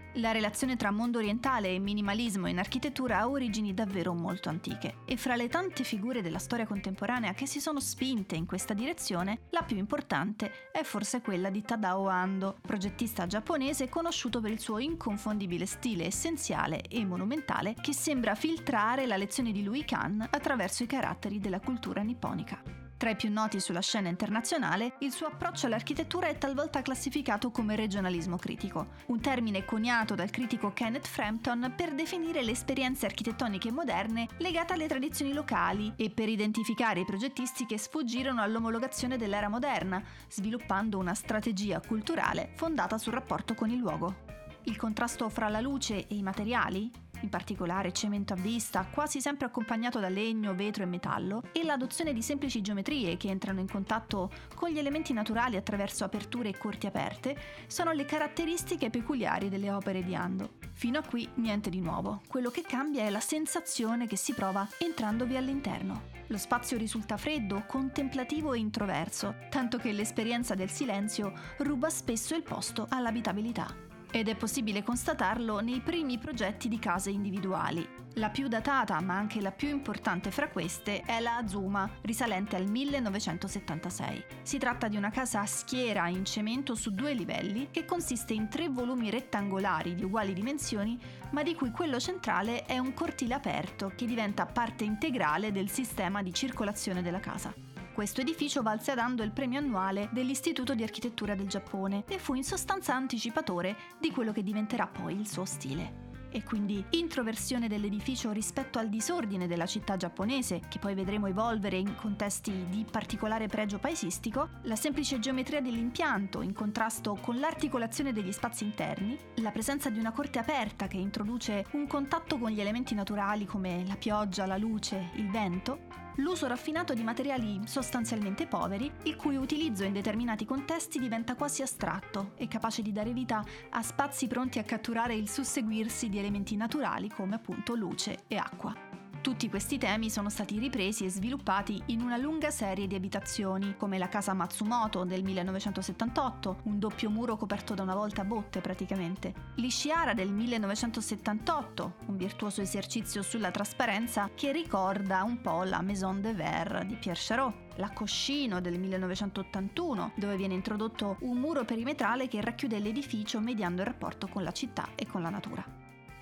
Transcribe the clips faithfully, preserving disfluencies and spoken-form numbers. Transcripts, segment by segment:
La relazione tra mondo orientale e minimalismo in architettura ha origini davvero molto antiche e fra le tante figure della storia contemporanea che si sono spinte in questa direzione, la più importante è forse quella di Tadao Ando, progettista giapponese conosciuto per il suo inconfondibile stile essenziale e monumentale che sembra filtrare la lezione di Louis Kahn attraverso i caratteri della cultura nipponica. Tra i più noti sulla scena internazionale, il suo approccio all'architettura è talvolta classificato come regionalismo critico, un termine coniato dal critico Kenneth Frampton per definire le esperienze architettoniche moderne legate alle tradizioni locali e per identificare i progettisti che sfuggirono all'omologazione dell'era moderna, sviluppando una strategia culturale fondata sul rapporto con il luogo. Il contrasto fra la luce e i materiali, in particolare cemento a vista, quasi sempre accompagnato da legno, vetro e metallo, e l'adozione di semplici geometrie che entrano in contatto con gli elementi naturali attraverso aperture e corti aperte, sono le caratteristiche peculiari delle opere di Ando. Fino a qui niente di nuovo, quello che cambia è la sensazione che si prova entrandovi all'interno. Lo spazio risulta freddo, contemplativo e introverso, tanto che l'esperienza del silenzio ruba spesso il posto all'abitabilità. Ed è possibile constatarlo nei primi progetti di case individuali. La più datata, ma anche la più importante fra queste, è la Azuma, risalente al millenovecentosettantasei. Si tratta di una casa a schiera in cemento su due livelli che consiste in tre volumi rettangolari di uguali dimensioni, ma di cui quello centrale è un cortile aperto che diventa parte integrale del sistema di circolazione della casa. Questo edificio valse ad Ando il premio annuale dell'Istituto di Architettura del Giappone e fu in sostanza anticipatore di quello che diventerà poi il suo stile. E quindi introversione dell'edificio rispetto al disordine della città giapponese, che poi vedremo evolvere in contesti di particolare pregio paesistico, la semplice geometria dell'impianto in contrasto con l'articolazione degli spazi interni, la presenza di una corte aperta che introduce un contatto con gli elementi naturali come la pioggia, la luce, il vento, l'uso raffinato di materiali sostanzialmente poveri, il cui utilizzo in determinati contesti diventa quasi astratto e capace di dare vita a spazi pronti a catturare il susseguirsi di elementi naturali come appunto luce e acqua. Tutti questi temi sono stati ripresi e sviluppati in una lunga serie di abitazioni, come la casa Matsumoto del millenovecentosettantotto, un doppio muro coperto da una volta a botte praticamente, l'Ishihara del millenovecentosettantotto, un virtuoso esercizio sulla trasparenza che ricorda un po' la Maison de Verre di Pierre Charot, la Coscino del millenovecentottantuno, dove viene introdotto un muro perimetrale che racchiude l'edificio mediando il rapporto con la città e con la natura.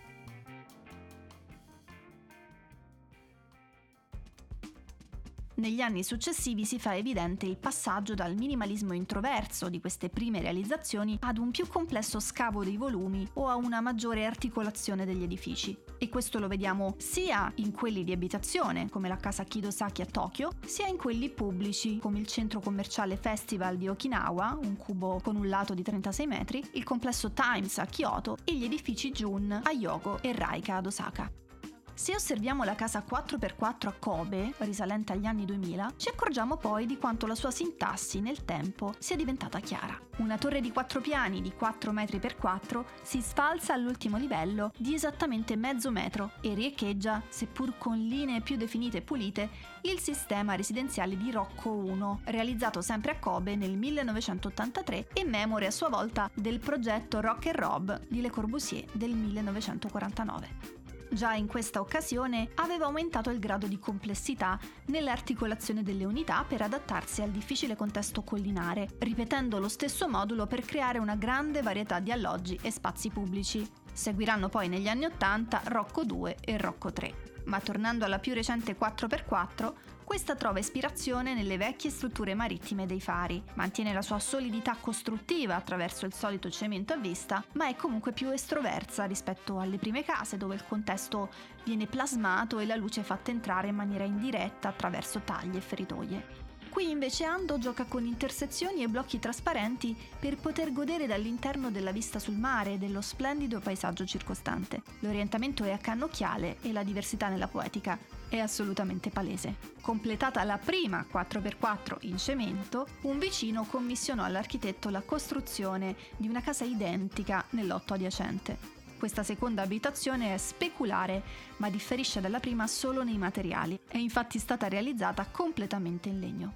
Negli anni successivi si fa evidente il passaggio dal minimalismo introverso di queste prime realizzazioni ad un più complesso scavo dei volumi o a una maggiore articolazione degli edifici. E questo lo vediamo sia in quelli di abitazione, come la casa Kidosaki a Tokyo, sia in quelli pubblici, come il centro commerciale Festival di Okinawa, un cubo con un lato di trentasei metri, il complesso Times a Kyoto e gli edifici Jun a Hyogo e Raika ad Osaka. Se osserviamo la casa quattro per quattro a Kobe, risalente agli anni duemila, ci accorgiamo poi di quanto la sua sintassi nel tempo sia diventata chiara. Una torre di quattro piani di quattro metri per quattro si sfalza all'ultimo livello di esattamente mezzo metro e riecheggia, seppur con linee più definite e pulite, il sistema residenziale di Rocco uno, realizzato sempre a Kobe nel millenovecentottantatré e memore a sua volta del progetto Rock and Rob di Le Corbusier del millenovecentoquarantanove. Già in questa occasione aveva aumentato il grado di complessità nell'articolazione delle unità per adattarsi al difficile contesto collinare, ripetendo lo stesso modulo per creare una grande varietà di alloggi e spazi pubblici. Seguiranno poi negli anni ottanta Rocco due e Rocco tre. Ma tornando alla più recente quattro per quattro, questa trova ispirazione nelle vecchie strutture marittime dei fari, mantiene la sua solidità costruttiva attraverso il solito cemento a vista, ma è comunque più estroversa rispetto alle prime case dove il contesto viene plasmato e la luce fatta entrare in maniera indiretta attraverso taglie e feritoie. Qui invece Ando gioca con intersezioni e blocchi trasparenti per poter godere dall'interno della vista sul mare e dello splendido paesaggio circostante. L'orientamento è a cannocchiale e la diversità nella poetica è assolutamente palese. Completata la prima quattro per quattro in cemento, un vicino commissionò all'architetto la costruzione di una casa identica nel lotto adiacente. Questa seconda abitazione è speculare, ma differisce dalla prima solo nei materiali. È infatti stata realizzata completamente in legno.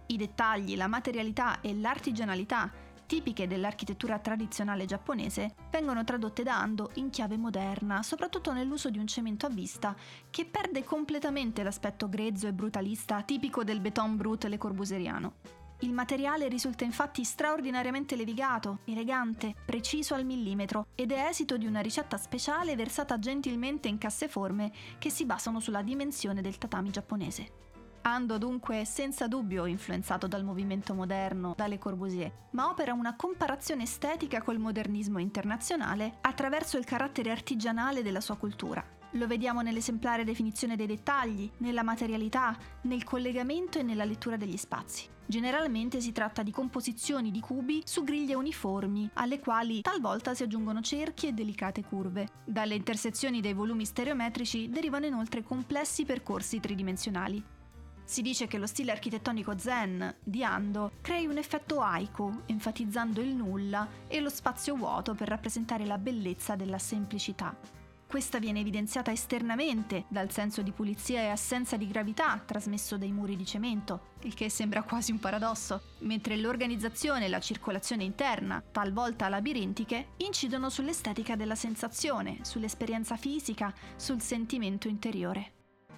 I dettagli, la materialità e l'artigianalità tipiche dell'architettura tradizionale giapponese vengono tradotte da Ando in chiave moderna, soprattutto nell'uso di un cemento a vista che perde completamente l'aspetto grezzo e brutalista tipico del béton brut le corbuseriano. Il materiale risulta infatti straordinariamente levigato, elegante, preciso al millimetro ed è esito di una ricetta speciale versata gentilmente in casseforme che si basano sulla dimensione del tatami giapponese. Ando dunque è senza dubbio influenzato dal movimento moderno, da Le Corbusier, ma opera una comparazione estetica col modernismo internazionale attraverso il carattere artigianale della sua cultura. Lo vediamo nell'esemplare definizione dei dettagli, nella materialità, nel collegamento e nella lettura degli spazi. Generalmente si tratta di composizioni di cubi su griglie uniformi, alle quali talvolta si aggiungono cerchi e delicate curve. Dalle intersezioni dei volumi stereometrici derivano inoltre complessi percorsi tridimensionali. Si dice che lo stile architettonico zen di Ando crei un effetto haiku, enfatizzando il nulla e lo spazio vuoto per rappresentare la bellezza della semplicità. Questa viene evidenziata esternamente dal senso di pulizia e assenza di gravità trasmesso dai muri di cemento, il che sembra quasi un paradosso, mentre l'organizzazione e la circolazione interna, talvolta labirintiche, incidono sull'estetica della sensazione, sull'esperienza fisica, sul sentimento interiore.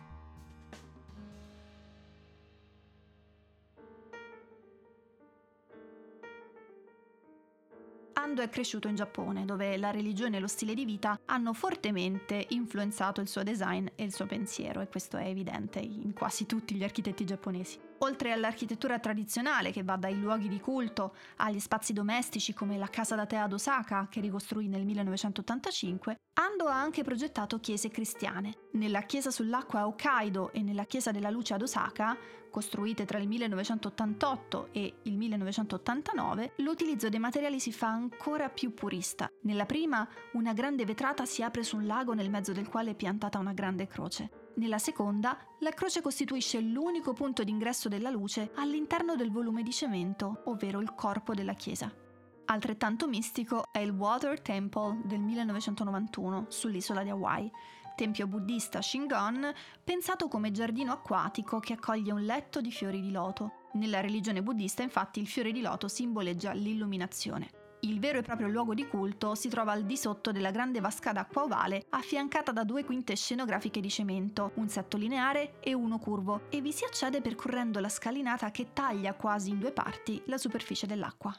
Ando è cresciuto in Giappone, dove la religione e lo stile di vita hanno fortemente influenzato il suo design e il suo pensiero, e questo è evidente in quasi tutti gli architetti giapponesi. Oltre all'architettura tradizionale, che va dai luoghi di culto agli spazi domestici come la casa da tè ad Osaka, che ricostruì nel millenovecentottantacinque, Ando ha anche progettato chiese cristiane. Nella chiesa sull'acqua a Hokkaido e nella chiesa della luce ad Osaka, costruite tra il millenovecentottantotto e il millenovecentottantanove, l'utilizzo dei materiali si fa ancora più purista. Nella prima, una grande vetrata si apre su un lago nel mezzo del quale è piantata una grande croce. Nella seconda, la croce costituisce l'unico punto d'ingresso della luce all'interno del volume di cemento, ovvero il corpo della chiesa. Altrettanto mistico è il Water Temple del millenovecentonovantuno sull'isola di Hawaii, tempio buddista Shingon pensato come giardino acquatico che accoglie un letto di fiori di loto. Nella religione buddista, infatti, il fiore di loto simboleggia l'illuminazione. Il vero e proprio luogo di culto si trova al di sotto della grande vasca d'acqua ovale, affiancata da due quinte scenografiche di cemento, un setto lineare e uno curvo, e vi si accede percorrendo la scalinata che taglia quasi in due parti la superficie dell'acqua.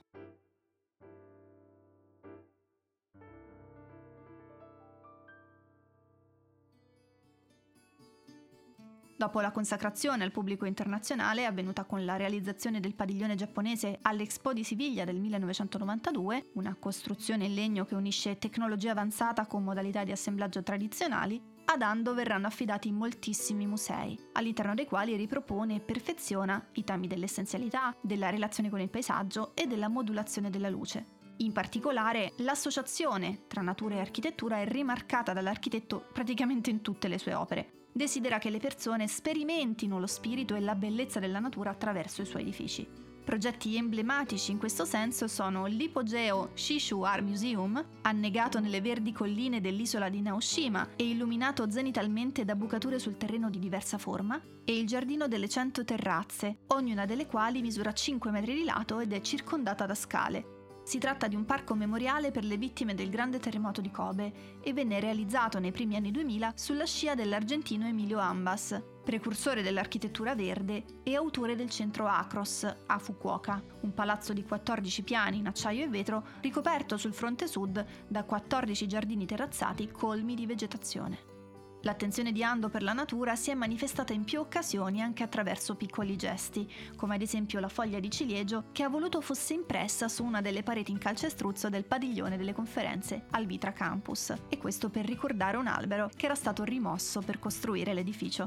Dopo la consacrazione al pubblico internazionale, avvenuta con la realizzazione del padiglione giapponese all'Expo di Siviglia del millenovecentonovantadue, una costruzione in legno che unisce tecnologia avanzata con modalità di assemblaggio tradizionali, ad Ando verranno affidati moltissimi musei, all'interno dei quali ripropone e perfeziona i temi dell'essenzialità, della relazione con il paesaggio e della modulazione della luce. In particolare, l'associazione tra natura e architettura è rimarcata dall'architetto praticamente in tutte le sue opere. Desidera che le persone sperimentino lo spirito e la bellezza della natura attraverso i suoi edifici. Progetti emblematici in questo senso sono l'ipogeo Shishu Art Museum, annegato nelle verdi colline dell'isola di Naoshima e illuminato zenitalmente da bucature sul terreno di diversa forma, e il giardino delle cento terrazze, ognuna delle quali misura cinque metri di lato ed è circondata da scale. Si tratta di un parco memoriale per le vittime del grande terremoto di Kobe e venne realizzato nei primi anni duemila sulla scia dell'argentino Emilio Ambas, precursore dell'architettura verde e autore del centro Acros a Fukuoka, un palazzo di quattordici piani in acciaio e vetro ricoperto sul fronte sud da quattordici giardini terrazzati colmi di vegetazione. L'attenzione di Ando per la natura si è manifestata in più occasioni anche attraverso piccoli gesti, come ad esempio la foglia di ciliegio che ha voluto fosse impressa su una delle pareti in calcestruzzo del padiglione delle conferenze al Vitra Campus, e questo per ricordare un albero che era stato rimosso per costruire l'edificio.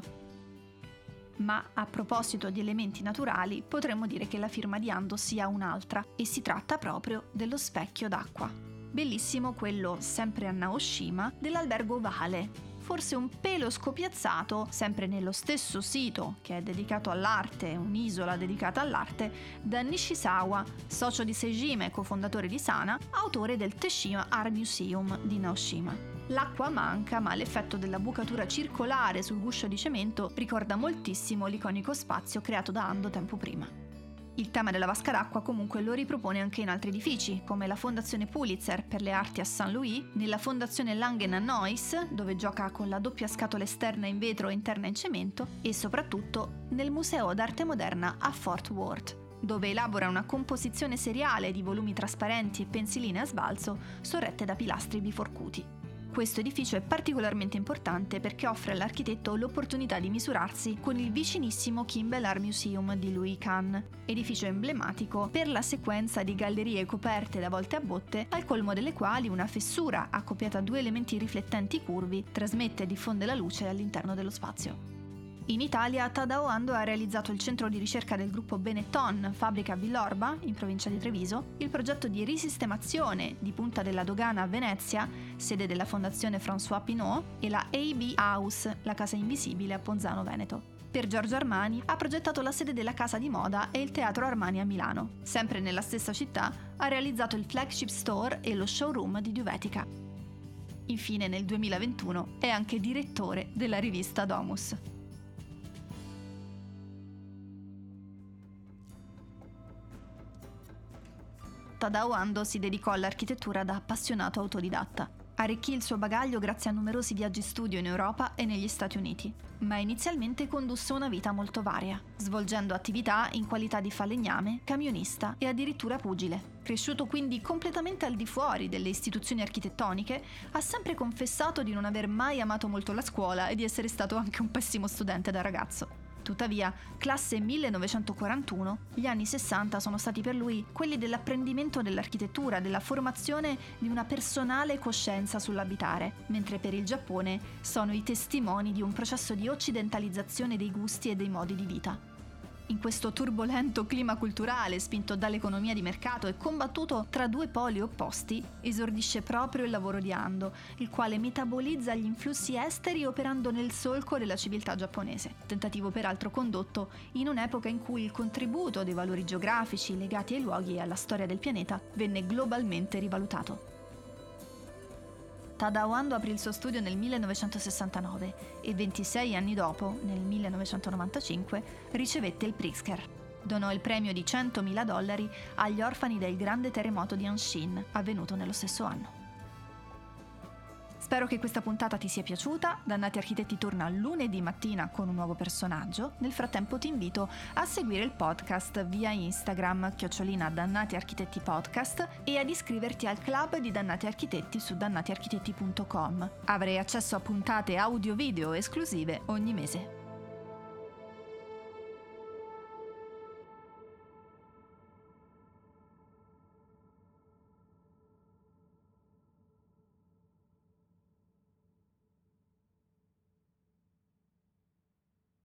Ma a proposito di elementi naturali, potremmo dire che la firma di Ando sia un'altra, e si tratta proprio dello specchio d'acqua. Bellissimo quello, sempre a Naoshima, dell'albergo Vale, forse un pelo scopiazzato, sempre nello stesso sito che è dedicato all'arte, un'isola dedicata all'arte, da Nishizawa, socio di Seijima e cofondatore di Sana, autore del Teshima Art Museum di Naoshima. L'acqua manca, ma l'effetto della bucatura circolare sul guscio di cemento ricorda moltissimo l'iconico spazio creato da Ando tempo prima. Il tema della vasca d'acqua comunque lo ripropone anche in altri edifici, come la Fondazione Pulitzer per le arti a Saint Louis, nella Fondazione Langen a Neuss, dove gioca con la doppia scatola esterna in vetro e interna in cemento, e soprattutto nel Museo d'arte moderna a Fort Worth, dove elabora una composizione seriale di volumi trasparenti e pensiline a sbalzo sorrette da pilastri biforcuti. Questo edificio è particolarmente importante perché offre all'architetto l'opportunità di misurarsi con il vicinissimo Kimball Art Museum di Louis Kahn, edificio emblematico per la sequenza di gallerie coperte da volte a botte, al colmo delle quali una fessura accoppiata a due elementi riflettenti curvi trasmette e diffonde la luce all'interno dello spazio. In Italia, Tadao Ando ha realizzato il centro di ricerca del gruppo Benetton, fabbrica a Villorba, in provincia di Treviso, il progetto di risistemazione di Punta della Dogana a Venezia, sede della Fondazione François Pinault, e la A B House, la casa invisibile a Ponzano Veneto. Per Giorgio Armani ha progettato la sede della casa di moda e il Teatro Armani a Milano. Sempre nella stessa città ha realizzato il flagship store e lo showroom di Duvetica. Infine, nel duemilaventuno è anche direttore della rivista Domus. Tadao Ando si dedicò all'architettura da appassionato autodidatta. Arricchì il suo bagaglio grazie a numerosi viaggi studio in Europa e negli Stati Uniti, ma inizialmente condusse una vita molto varia, svolgendo attività in qualità di falegname, camionista e addirittura pugile. Cresciuto quindi completamente al di fuori delle istituzioni architettoniche, ha sempre confessato di non aver mai amato molto la scuola e di essere stato anche un pessimo studente da ragazzo. Tuttavia, classe millenovecentoquarantuno, gli anni sessanta sono stati per lui quelli dell'apprendimento dell'architettura, della formazione di una personale coscienza sull'abitare, mentre per il Giappone sono i testimoni di un processo di occidentalizzazione dei gusti e dei modi di vita. In questo turbolento clima culturale spinto dall'economia di mercato e combattuto tra due poli opposti, esordisce proprio il lavoro di Ando, il quale metabolizza gli influssi esteri operando nel solco della civiltà giapponese. Tentativo peraltro condotto in un'epoca in cui il contributo dei valori geografici legati ai luoghi e alla storia del pianeta venne globalmente rivalutato. Tadao Ando aprì il suo studio nel millenovecentosessantanove e ventisei anni dopo, nel millenovecentonovantacinque, ricevette il Pritzker. Donò il premio di centomila dollari agli orfani del grande terremoto di Hanshin, avvenuto nello stesso anno. Spero che questa puntata ti sia piaciuta. Dannati Architetti torna lunedì mattina con un nuovo personaggio. Nel frattempo ti invito a seguire il podcast via Instagram, chiocciolina Dannati Architetti Podcast, e ad iscriverti al club di Dannati Architetti su dannati architetti punto com. Avrai accesso a puntate audio-video esclusive ogni mese.